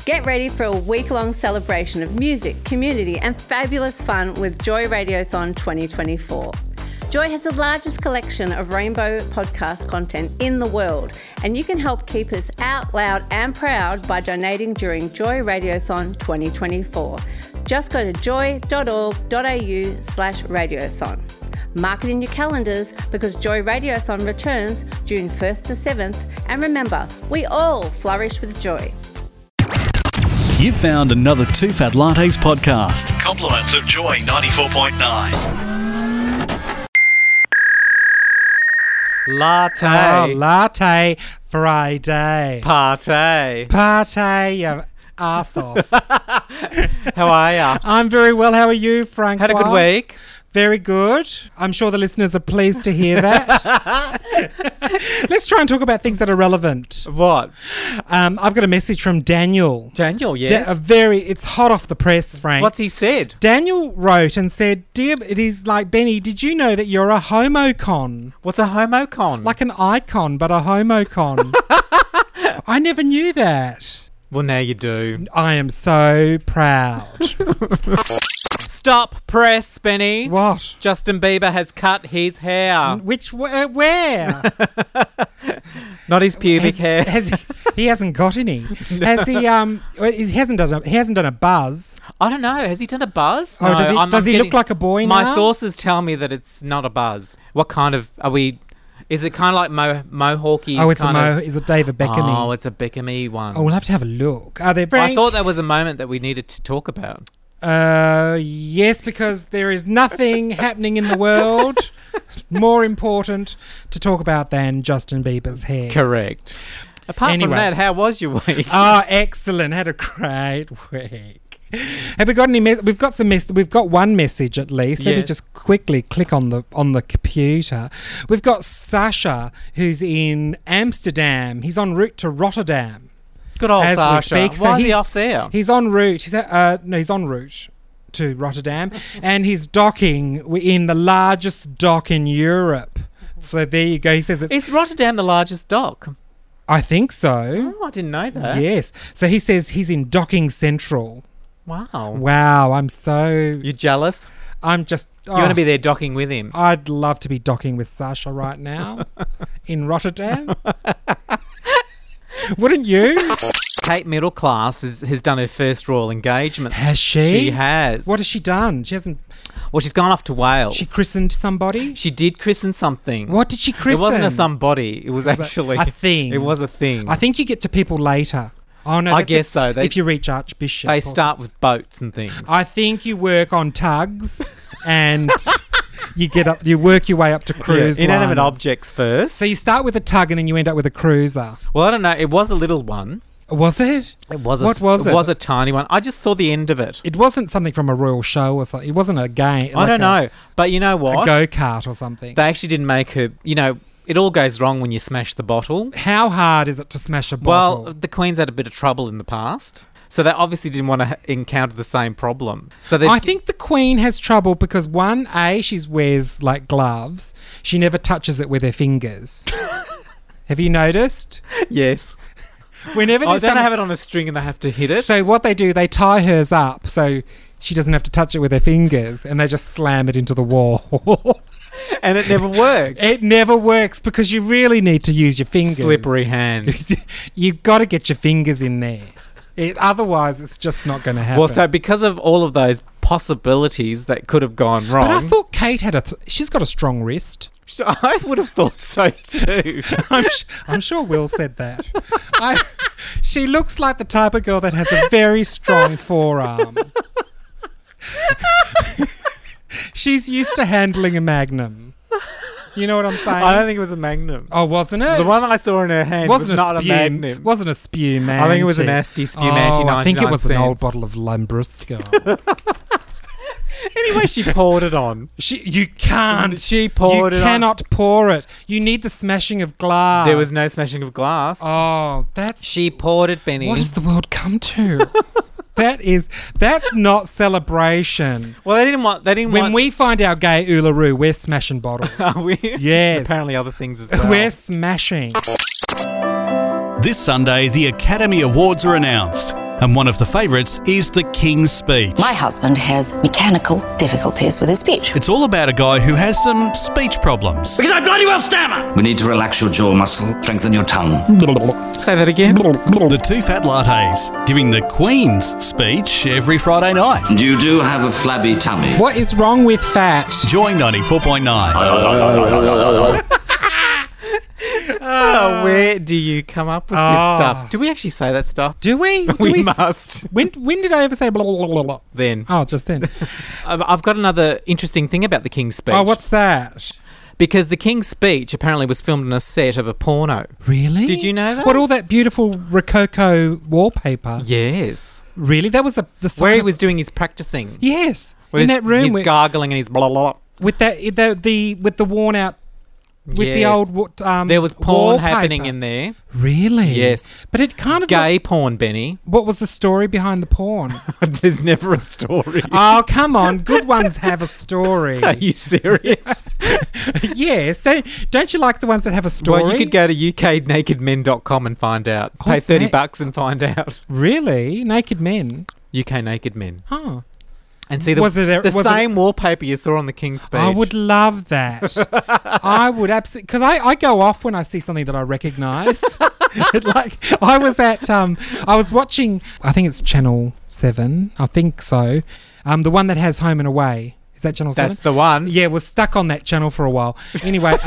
Get ready for a week-long celebration of music, community and fabulous fun with Joy Radiothon 2024. Joy has the largest collection of rainbow podcast content in the world, and you can help keep us out loud and proud by donating during Joy Radiothon 2024. Just go to joy.org.au/radiothon. Mark it in your calendars because Joy Radiothon returns June 1st to 7th, and remember, we all flourish with joy. You found another Two Fat Lattes podcast. Compliments of Joy 94.9. Latte. Oh, Latte Friday. Party. Party, you arse off. How are ya? I'm very well. How are you, Frank? Had a good week. Very good. I'm sure the listeners are pleased to hear that. Let's try and talk about things that are relevant. What? I've got a message from Daniel. Daniel, yes. It's hot off the press, Frank. What's he said? Daniel wrote and said, "Dear, it is like, Benny, did you know that you're a homocon? What's a homocon? Like an icon, but a homocon." I never knew that. Well, now you do. I am so proud. Stop press, Benny. What? Justin Bieber has cut his hair. Where? Not his pubic hair. He hasn't got any. Has he? He hasn't done a buzz. I don't know. Has he done a buzz? Oh, No, does he look like a boy now? My sources tell me that it's not a buzz. What kind of are we? Is it kind of like mohawky? Oh, is it David Beckham? Oh, it's a Beckham-y one. Oh, we'll have to have a look. Are there? I thought that was a moment that we needed to talk about. Yes, because there is nothing happening in the world more important to talk about than Justin Bieber's hair. Correct. Apart from that, how was your week? Oh, excellent. Had a great week. Have we got any? We've got some. We've got one message at least. Let me just quickly click on the computer. We've got Sasha, who's in Amsterdam. He's en route to Rotterdam. Good old as Sasha. We speak. Why is he off there? He's en route. He's en route to Rotterdam, and he's docking in the largest dock in Europe. So there you go. He says Is Rotterdam the largest dock? I think so. Oh, I didn't know that. Yes. So he says he's in Docking Central. Wow. I'm so... You're jealous? I'm just... You want to be there docking with him? I'd love to be docking with Sasha right now in Rotterdam. Wouldn't you? Kate Middleclass has done her first royal engagement. Has she? She has. What has she done? She hasn't... Well, she's gone off to Wales. She christened somebody? She did christen something. What did she christen? It wasn't a somebody. It was actually... a thing. It was a thing. I think you get to people later. Oh, no, I guess so. If you reach Archbishop. They start with boats and things. I think you work on tugs and you work your way up to cruise inanimate liners. objects first. So you start with a tug and then you end up with a cruiser. Well, I don't know. It was a little one. Was it? It was. What was it? It was a tiny one. I just saw the end of it. It wasn't something from a royal show or something. It wasn't a game. I don't know. But you know what? A go-kart or something. They actually didn't make her... It all goes wrong when you smash the bottle. How hard is it to smash a bottle? Well, the Queen's had a bit of trouble in the past, so they obviously didn't want to encounter the same problem. So I think the Queen has trouble because, one, she wears, gloves. She never touches it with her fingers. Have you noticed? Yes. Whenever they have it on a string and they have to hit it. So what they do, they tie hers up so she doesn't have to touch it with her fingers, and they just slam it into the wall. And it never works. It never works because you really need to use your fingers. Slippery hands. You've got to get your fingers in there. Otherwise, it's just not going to happen. Well, so because of all of those possibilities that could have gone wrong... But I thought Kate had she's got a strong wrist. I would have thought so too. I'm sure Will said that. She looks like the type of girl that has a very strong forearm. She's used to handling a Magnum. You know what I'm saying? I don't think it was a Magnum. Oh, wasn't it? The one I saw in her hand was not a Magnum. Wasn't a Spumante. I think it was an Asti Spumante, 99 I think it was cents. an old bottle of Lambrusco. Anyway, she poured it on. You can't. She poured it on. You cannot pour it. You need the smashing of glass. There was no smashing of glass. Oh, She poured it, Benny. What has the world come to? That's not celebration. Well, they didn't want. When we find our gay Uluru, we're smashing bottles. Are we? Yes. Apparently other things as well. We're smashing. This Sunday, the Academy Awards are announced. And one of the favourites is The King's Speech. My husband has mechanical difficulties with his speech. It's all about a guy who has some speech problems. Because I bloody well stammer. We need to relax your jaw muscle, strengthen your tongue. Say that again. The Two Fat Lattes, giving the Queen's speech every Friday night. And you do have a flabby tummy. What is wrong with fat? Joy 94.9. Oh, where do you come up with this stuff? Do we actually say that stuff? Do we? We must. When did I ever say blah, blah, blah, blah? Then. Oh, just then. I've got another interesting thing about the King's Speech. Oh, what's that? Because the King's Speech apparently was filmed on a set of a porno. Really? Did you know that? What, all that beautiful Rococo wallpaper? Yes. Really? That was the sign Where he of- was doing his practicing. Yes. Where In he's- that room. He's with, gargling and he's blah, blah, blah. with that, with the worn out, with the Yes. old There was porn wallpaper. happening in there. Really? Yes. But it kind of Gay porn, Benny. what was the story behind the porn? There's never a story. Oh, come on. Good ones have a story. Are you serious? Yes. Don't you like the ones that have a story? Well, you could go to uknakedmen.com and find out. Pay What's $30 that? and find out. Really? Naked men? UK Naked Men. Oh. And see the, Was it- the was it- same wallpaper you saw on the King's Speech. I would love that. I would absolutely, because I go off when I see something that I recognise. Like I was at, I was watching, I think it's Channel 7, I think so. The one that has Home and Away. Is that Channel 7? That's the one. Yeah, was stuck on that channel for a while. Anyway,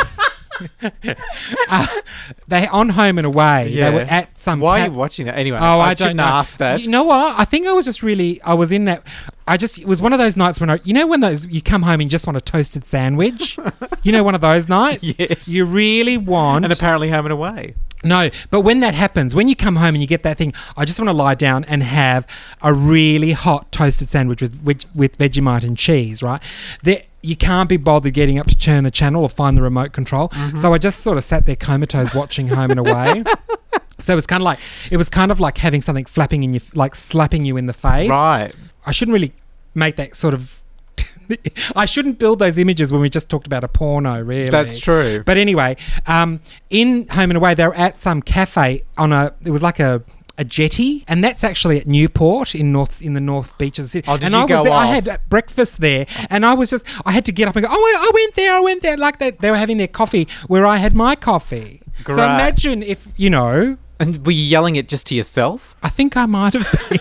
they on Home and Away. Yeah. They were at some. Why are you watching that? Anyway, Oh, I I don't shouldn't know. ask that. You know what? I think I was just really. I was in that. It was one of those nights when when those you come home and you just want a toasted sandwich. You know, one of those nights. Yes. You really want. And apparently Home and Away. No, but when that happens, when you come home and you get that thing, I just want to lie down and have a really hot toasted sandwich with Vegemite and cheese, right? You can't be bothered getting up to turn the channel or find the remote control. Mm-hmm. So I just sort of sat there comatose watching Home and Away. So it was kind of like having something flapping in you, like slapping you in the face. Right. I shouldn't really make that sort of. I shouldn't build those images when we just talked about a porno, really. That's true. But anyway, in Home and Away, they were at some cafe it was like a jetty, and that's actually at Newport in the North Beach of the city. Oh, did and you I go was there, I off? had breakfast there, and I had to get up and go, I went there, like that. They were having their coffee where I had my coffee. Great. So imagine if, And were you yelling it just to yourself? I think I might have been.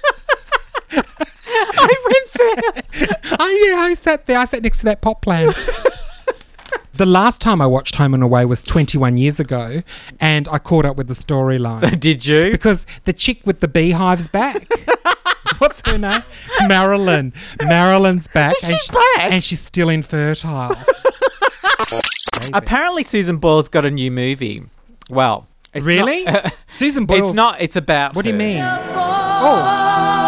I went there. I sat there. I sat next to that pot plant. The last time I watched Home and Away was 21 years ago, and I caught up with the storyline. Did you? Because the chick with the beehive's back. What's her name? Marilyn. Marilyn's back. Is she back? And she's still infertile. Apparently Susan Boyle's got a new movie. Well, it's Really? not- Susan Boyle. It's not. It's about What do you her. mean? Oh.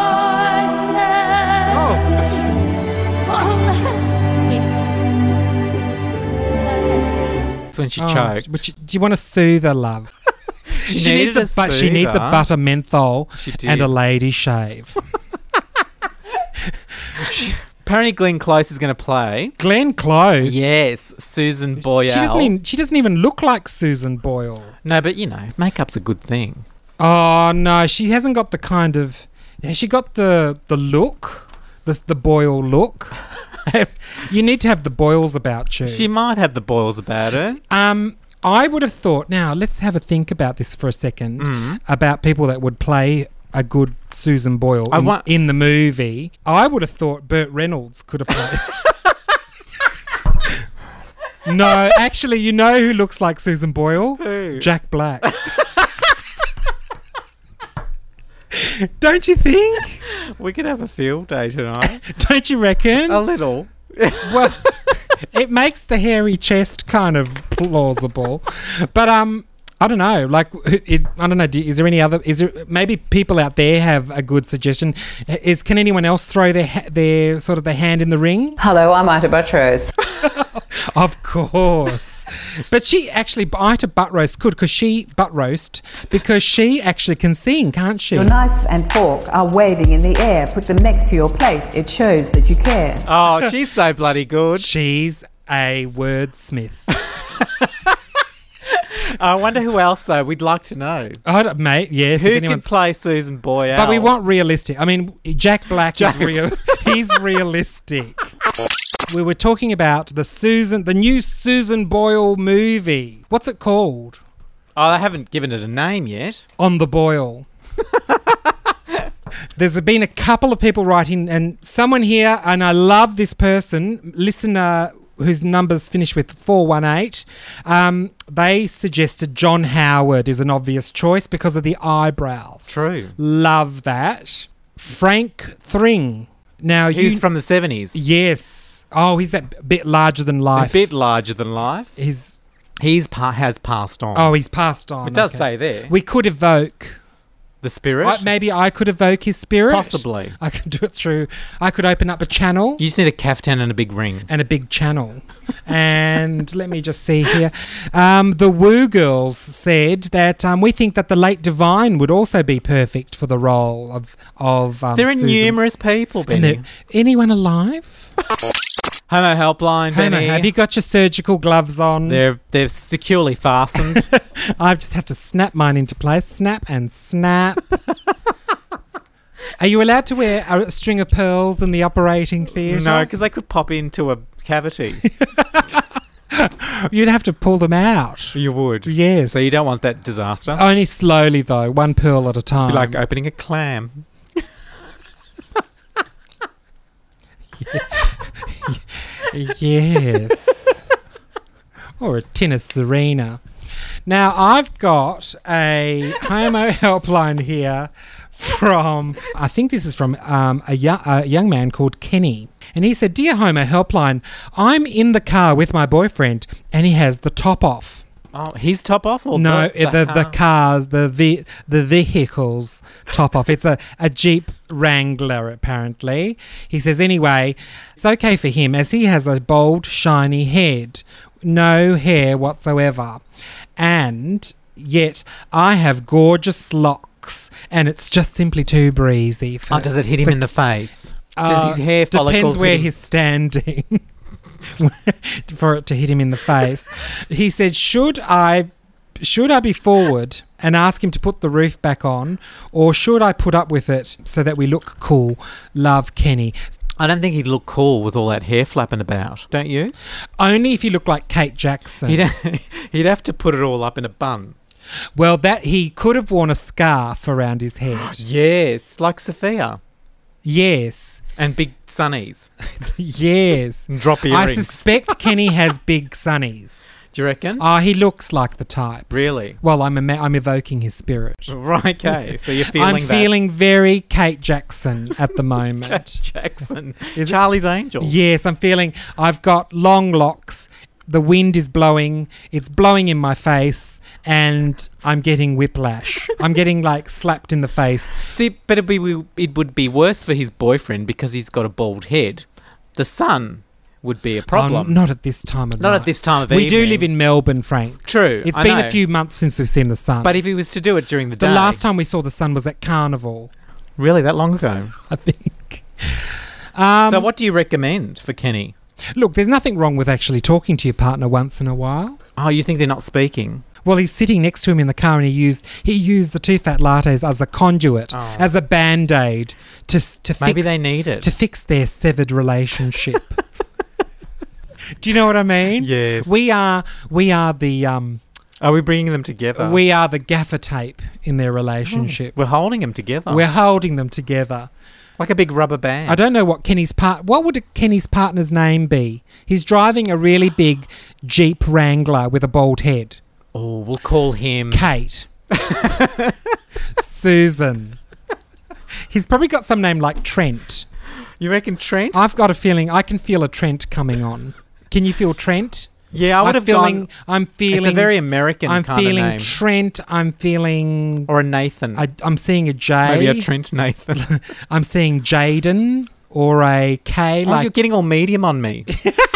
It's when she Oh. choked. But do you want to soothe her, love? She needs needed a she needs a soother. butter menthol She and a did. lady shave. Apparently Glenn Close is going to play. Glenn Close. Yes, Susan Boyle. She doesn't even look like Susan Boyle. No, but makeup's a good thing. Oh no, she hasn't got the kind of. Has she got the look, the Boyle look? You need to have the Boyles about you. She might have the boils about her. I would have thought. Now let's have a think about this for a second. About people that would play a good Susan Boyle in the movie. I would have thought Burt Reynolds could have played. No, actually, you know who looks like Susan Boyle? Who? Jack Black. Don't you think? We could have a field day tonight. Don't you reckon? A little. Well, it makes the hairy chest kind of plausible. But I don't know. Like, I don't know. Is there any other? Is there maybe people out there have a good suggestion? Can anyone else throw their sort of their hand in the ring? Hello, I'm Ita Buttrose. Of course. But she actually, Ita Buttrose could because she actually can sing, can't she? Your knife and fork are waving in the air. Put them next to your plate. It shows that you care. Oh, she's so bloody good. She's a wordsmith. I wonder who else, though. We'd like to know. Mate, yes. Who if can anyone's- play Susan Boyle? But we want realistic. I mean, Jack Black is real. He's realistic. We were talking about the new Susan Boyle movie. What's it called? Oh, they haven't given it a name yet. On the Boyle. There's been a couple of people writing, and someone here, and I love this person, listener whose numbers finish with 418. They suggested John Howard is an obvious choice because of the eyebrows. True. Love that. Frank Thring. Now He's from the 70s. Yes. Oh, he's that bit larger than life. A bit larger than life. He's has passed on. Oh, he's passed on. It does say there. We could evoke The spirit? maybe I could evoke his spirit. Possibly. I could do it through. I could open up a channel. You just need a caftan and a big ring. And a big channel. And let me just see here. The Woo Girls said that we think that the late Divine would also be perfect for the role of There are Susan. numerous people, And Benny. anyone alive? Homo Helpline, Benny. Have you got your surgical gloves on? They're securely fastened. I just have to snap mine into place. Snap and snap. Are you allowed to wear a string of pearls in the operating theatre? No, because they could pop into a cavity. You'd have to pull them out. You would. Yes. So you don't want that disaster. Only slowly, though. One pearl at a time. It'd be like opening a clam. Yes. Or a tin of Serena. Now, I've got a Homo Helpline here from, I think this is from a young man called Kenny. And he said, "Dear Homo Helpline, I'm in the car with my boyfriend and he has the top off." Oh, his top off? Or No, the cars, the vehicle's top off. It's a Jeep Wrangler, apparently. He says, anyway, it's okay for him as he has a bold, shiny head. No hair whatsoever. And yet I have gorgeous locks and it's just simply too breezy. For, does it hit him in the face? Does his hair follicles Depends where hit him? he's standing. For it to hit him in the face. He said, should I be forward and ask him to put the roof back on, or should I put up with it so that we look cool? Love, Kenny. I don't think he'd look cool with all that hair flapping about, don't you? Only if you look like Kate Jackson. He'd have to put it all up in a bun. Well, that he could have worn a scarf around his head. Yes, like Sophia. Yes. And big sunnies. Yes. And drop I earrings. suspect Kenny has big sunnies. Do you reckon? He looks like the type. Really? Well, I'm evoking his spirit. Right, okay. So you're feeling I'm feeling very Kate Jackson at the moment. Kate Jackson. Is it- Charlie's Angels. Yes, I'm feeling I've got long locks. The wind is blowing. It's blowing in my face and I'm getting whiplash. I'm getting like slapped in the face. See, but it would be worse for his boyfriend because he's got a bald head. The sun would be a problem. Not at this time of night. Not at this time of We do evening. live in Melbourne, Frank. True. It's I been know. a few months since we've seen the sun. But if he was to do it during the day. the last time we saw the sun was at Carnival, Really, that long ago? I think. So what do you recommend for Kenny? Look, there's nothing wrong with actually talking to your partner once in a while. Oh, you think they're not speaking? Well, he's sitting next to him in the car and he used the Two Fat Lattes as a conduit, as a Band-Aid to Maybe fix, they need it. to fix their severed relationship. Do you know what I mean? Yes. We are the Are we bringing them together? we are the gaffer tape in their relationship. We're holding them together. We're holding them together. like a big rubber band. I don't know what what would Kenny's partner's name be? He's driving a really big Jeep Wrangler with a bald head. Oh, we'll call him... Kate. Susan. He's probably got some name like Trent. You reckon Trent? I've got a feeling I can feel a Trent coming on. Can you feel Trent? Yeah, I would have gone... I'm feeling... It's a very American I'm kind of feeling name. Trent. I'm feeling... Or a Nathan. I'm seeing a J. Maybe a Trent Nathan. I'm seeing Jaden or a K. You're getting all medium on me.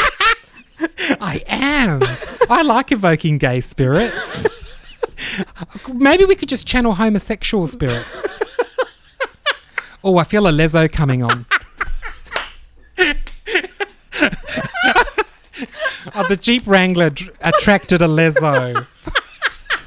I am. I like evoking gay spirits. Maybe we could just channel homosexual spirits. Oh, I feel a leso coming on. The Jeep Wrangler attracted a leso.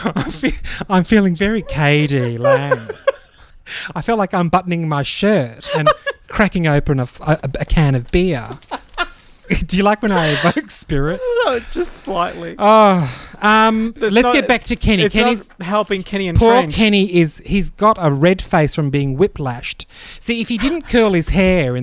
I'm feeling very KD Lang. I feel like I'm buttoning my shirt and cracking open a can of beer. Do you like when I evoke spirits? No, just slightly. Let's get back to Kenny. Kenny's not helping Kenny and Poor Trench. Kenny he's got a red face from being whiplashed. See, if he didn't curl his hair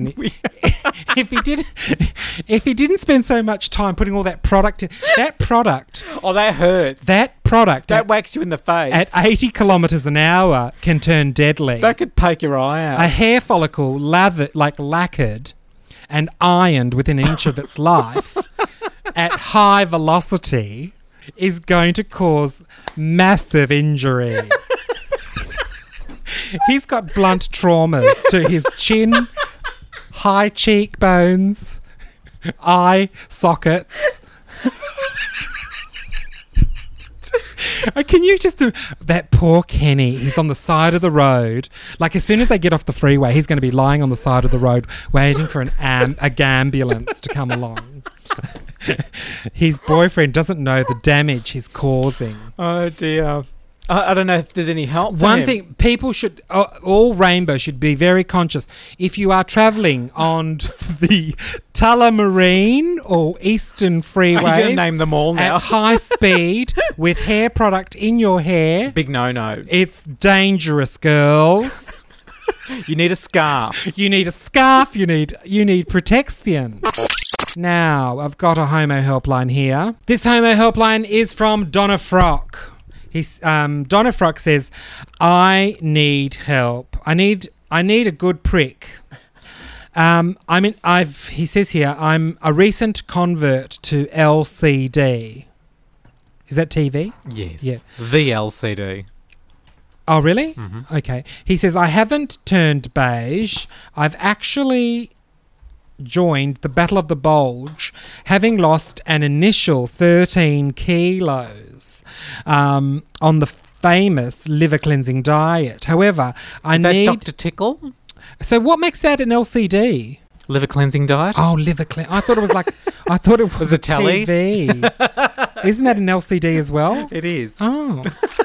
if he didn't spend so much time putting all that product in, that product. Oh, that hurts. That product that whacks you in the face. At 80 kilometres an hour can turn deadly. That could poke your eye out. A hair follicle lacquered and ironed within an inch of its life at high velocity is going to cause massive injuries. He's got blunt traumas to his chin, high cheekbones, eye sockets. Can you just do that? Poor Kenny, he's on the side of the road. Like, as soon as they get off the freeway, he's going to be lying on the side of the road waiting for a gambulance to come along. His boyfriend doesn't know the damage he's causing. Oh dear. I don't know if there's any help for One him. thing, people should, all Rainbow should be very conscious. If you are travelling on the Tullamarine or Eastern Freeway, I'm going to name them all now. at high speed with hair product in your hair, Big no-no. it's dangerous, girls. You need a scarf. You need a scarf. You need protection. Now, I've got a homo helpline here. This homo helpline is from Donna Frock. Donna Frock says, I need help. I need a good prick. He says here, I'm a recent convert to LCD. Is that TV? Yes. Yeah. The LCD. Oh, really? Mm-hmm. Okay. He says, I haven't turned beige. I've actually joined the Battle of the Bulge, having lost an initial 13 kilos on the famous liver cleansing diet. However, Is that Dr. Tickle? So what makes that an LCD? Liver cleansing diet? Oh, liver clean. I thought it was a telly? TV. Isn't that an LCD as well? It is. Oh.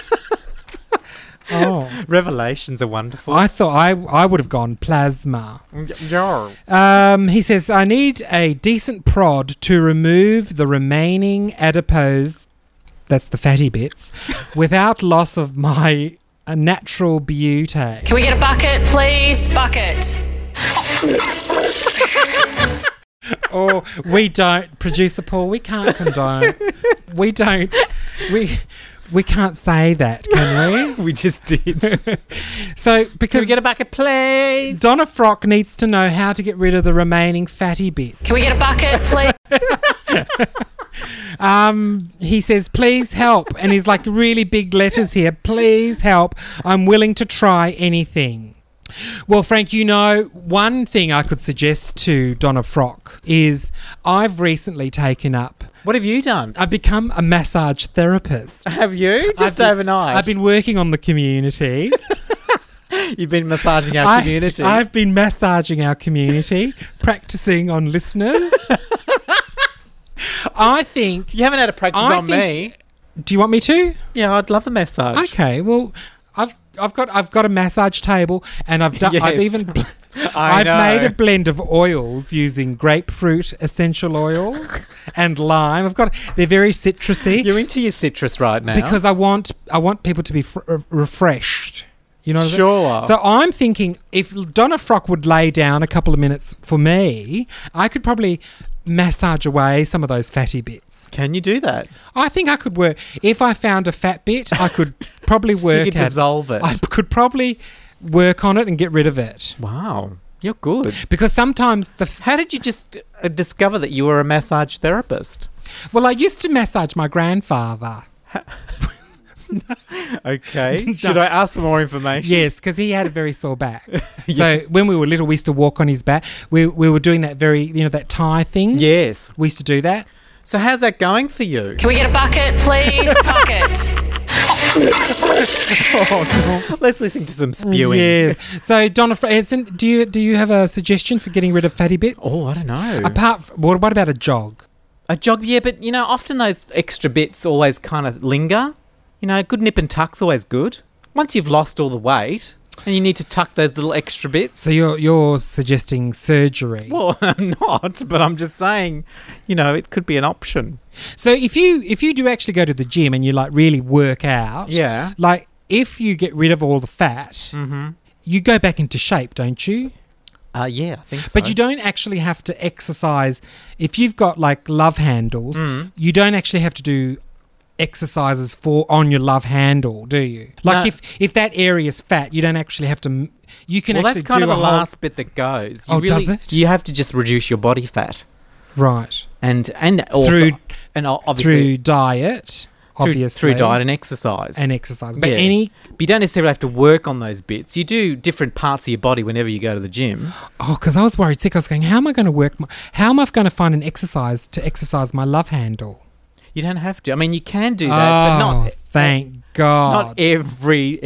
Oh. Revelations are wonderful. I thought I would have gone plasma. Yeah. He says, I need a decent prod to remove the remaining adipose, that's the fatty bits, without loss of my natural beauty. Can we get a bucket, please? Bucket. Or we don't, producer Paul, we can't condone. We can't say that, can we? We just did. So, because Can we get a bucket, please? Donna Frock needs to know how to get rid of the remaining fatty bits. Can we get a bucket, please? He says, please help. And he's like really big letters here. Please help. I'm willing to try anything. Well, Frank, one thing I could suggest to Donna Frock is I've recently taken up. What have you done? I've become a massage therapist. Have you? Just I've been- overnight? I've been working on the community. You've been massaging our community. I've been massaging our community, practicing on listeners. I think... You haven't had a practice on me. Do you want me to? Yeah, I'd love a massage. Okay, well, I've got a massage table, and I've done. Yes. I've even. I've made a blend of oils using grapefruit essential oils and lime. They're very citrusy. You're into your citrus right now. Because I want people to be refreshed. You know what I mean? Sure. So I'm thinking if Donna Frock would lay down a couple of minutes for me, I could probably massage away some of those fatty bits. Can you do that? I think I could work. If I found a fat bit, I could probably work You could dissolve it. I could probably work on it and get rid of it. Wow. You're good. Because sometimes How did you just discover that you were a massage therapist? Well, I used to massage my grandfather. Okay. Should I ask for more information? Yes, because he had a very sore back. So when we were little, we used to walk on his back. We were doing that that Thai thing. Yes. We used to do that. So how's that going for you? Can we get a bucket, please? Bucket. Let's listen to some spewing. Yeah. So Donna, do you have a suggestion for getting rid of fatty bits? Oh, I don't know. What about a jog? A jog, yeah, but often those extra bits always kind of linger. You know, a good nip and tuck's always good. Once you've lost all the weight and you need to tuck those little extra bits. So you're suggesting surgery? Well, I'm not, but I'm just saying, you know, it could be an option. So if you do actually go to the gym and you like really work out, Yeah. like if you get rid of all the fat, you go back into shape, don't you? Yeah, I think so. But you don't actually have to exercise. If you've got like love handles, you don't actually have to do exercises on your love handle, do you? Like No. if that area is fat, you don't actually have to. You can Well, actually that's kind do of a the whole, last bit that goes. does it? You have to just reduce your body fat, right and also Through- obviously through diet, obviously through diet and exercise. and exercise. But Yeah. But you don't necessarily have to work on those bits. You do different parts of your body whenever you go to the gym. because I was worried sick. I was going, how am I going to work? How am I going to find an exercise to exercise my love handle? You don't have to. I mean, you can do that, but not thank God. not every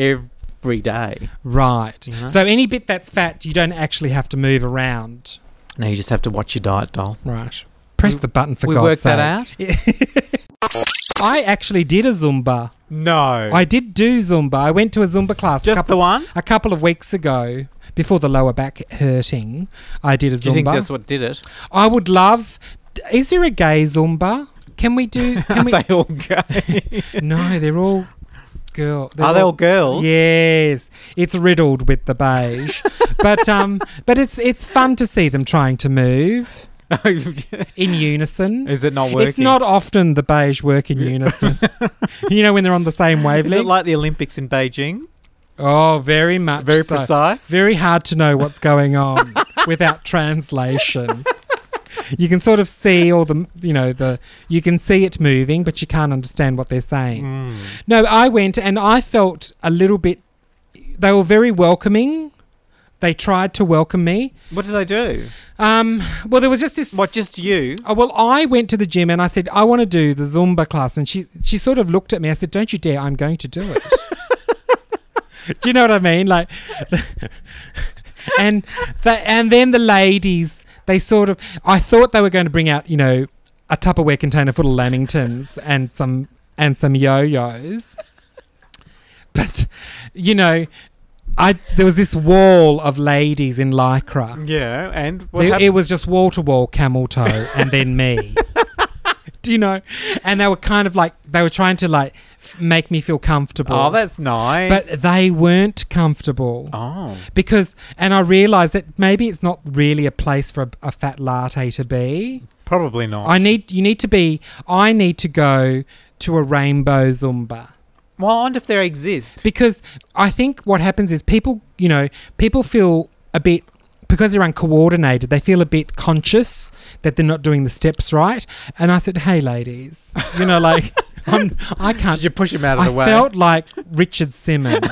day. Right. You know? So any bit that's fat, you don't actually have to move around. No, you just have to watch your diet, doll. Right. Press the button for we God's worked sake. that out. I actually did a Zumba. No, I did do Zumba. I went to a Zumba class. just the one. A couple of weeks ago, before the lower back hurting, I did a Zumba. Do you think that's what did it? I would love... Is there a gay Zumba? Can we do... Can we, Are they all gay? no, they're all... Are they all girls? Yes, it's riddled with the beige, but it's fun to see them trying to move in unison. Is it not working? It's not often the beige work in unison. You know, when they're on the same wavelength. Is it like the Olympics in Beijing? Oh, very much. Very so. precise? Very hard to know what's going on without translation. You can sort of see all the, you can see it moving, but you can't understand what they're saying. No, I went and I felt a little bit, they were very welcoming. They tried to welcome me. What did they do? Well, there was just this... What, just you? Oh, well, I went to the gym and I said, I want to do the Zumba class. And she sort of looked at me. I said, don't you dare, I'm going to do it. Do you know what I mean? Like, and then the ladies... They sort of... I thought they were going to bring out, a Tupperware container full of Lamingtons and some yo-yos. But, there was this wall of ladies in Lycra. Yeah, and It was just wall-to-wall camel toe and then me. Do you know? And they were kind of like... They were trying to, like, make me feel comfortable. Oh, that's nice. But they weren't comfortable. Oh. And I realised that maybe it's not really a place for a fat latte to be. Probably not. I need to go to a rainbow Zumba. Well, I wonder if there exists. Because I think what happens is people feel a bit... Because they're uncoordinated, they feel a bit conscious that they're not doing the steps right. And I said, hey, ladies, I can't... Did you push him out of the way? I felt like Richard Simmons.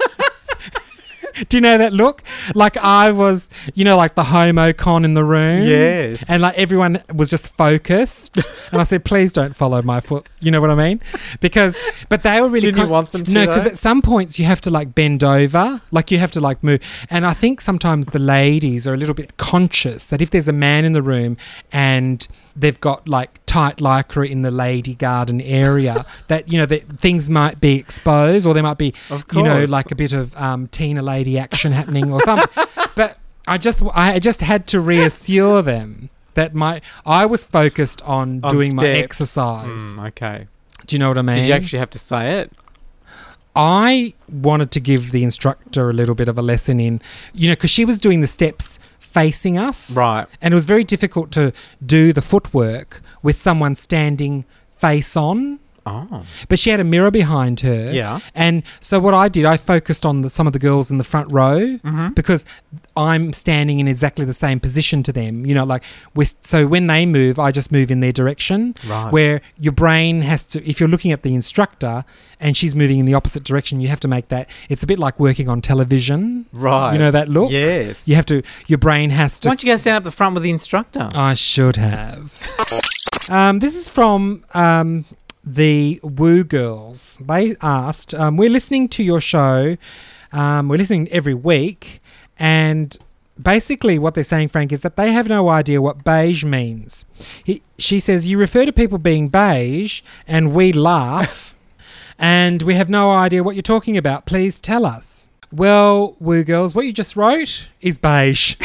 Do you know that look? Like I was, like the homo con in the room. Yes. And like everyone was just focused. And I said, please don't follow my foot. You know what I mean? But they were really... Didn't you want them to? No, because at some points you have to like bend over. Like you have to like move. And I think sometimes the ladies are a little bit conscious that if there's a man in the room and they've got like tight lycra in the lady garden area, that that things might be exposed, or there might be like a bit of Tina lady action happening or something. But I just had to reassure them that I was focused on doing steps. my exercise. Okay. Do you know what I mean? Did you actually have to say it? I wanted to give the instructor a little bit of a lesson in, because she was doing the steps facing us. Right. And it was very difficult to do the footwork with someone standing face on. Oh. But she had a mirror behind her. Yeah. And so what I did, I focused on some of the girls in the front row because I'm standing in exactly the same position to them. So when they move, I just move in their direction. Right. Where your brain has to, if you're looking at the instructor and she's moving in the opposite direction, you have to make that, it's a bit like working on television. Right. You know that look? Yes. Your brain has to. Why don't you go stand up the front with the instructor? I should have. This is from... the Woo Girls. They asked, we're listening to your show, we're listening every week, and basically what they're saying, Frank, is that they have no idea what beige means. She says, you refer to people being beige, and we laugh. and we have no idea what you're talking about. Please tell us. Well, Woo Girls, what you just wrote is beige.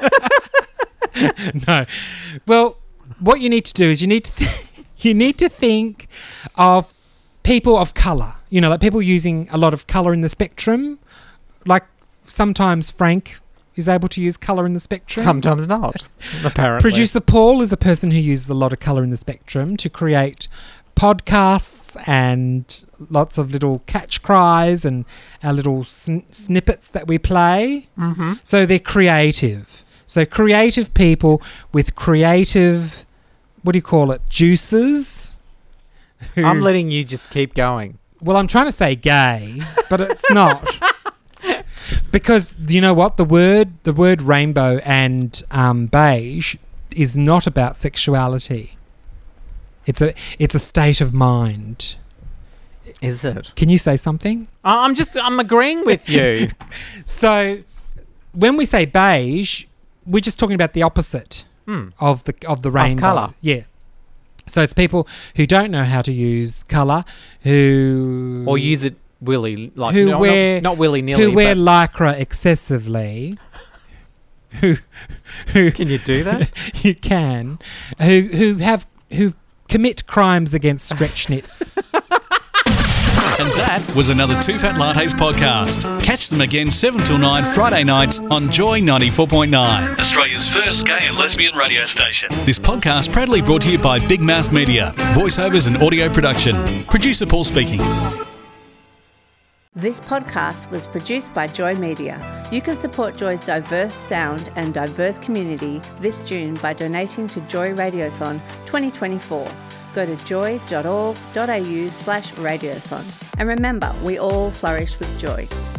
No. Well, what you need to do is you need to think of people of colour. You know, like people using a lot of colour in the spectrum. Like sometimes Frank is able to use colour in the spectrum. Sometimes not, apparently. Producer Paul is a person who uses a lot of colour in the spectrum to create podcasts and lots of little catch cries and our little snippets that we play. Mm-hmm. So they're creative. So creative people with creative, what do you call it, juices? I'm letting you just keep going. Well, I'm trying to say gay, but it's not. Because you know what? The word rainbow and beige is not about sexuality. It's a state of mind. Is it? Can you say something? I'm agreeing with you. So when we say beige, we're just talking about the opposite of the rainbow. Of colour. Yeah. So it's people who don't know how to use colour, who Or use it willy, like who no, wear not willy-nilly. who wear but lycra excessively. Who can you do that? You can. Who commit crimes against stretch knits. And that was another Two Fat Lattes podcast. Catch them again 7 till 9 Friday nights on Joy 94.9. Australia's first gay and lesbian radio station. This podcast proudly brought to you by Big Mouth Media, voiceovers and audio production. Producer Paul speaking. This podcast was produced by Joy Media. You can support Joy's diverse sound and diverse community this June by donating to Joy Radiothon 2024. Go to joy.org.au/radiothon. And remember, we all flourish with joy.